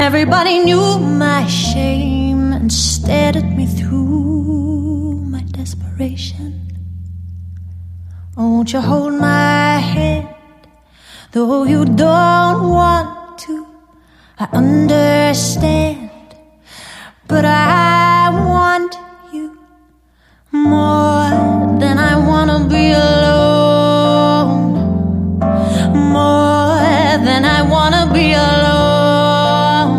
Everybody knew my shame and stared at me through my desperation. Won't you hold my hand, though you don't want to? I understand, but I want you more than I wanna be alone.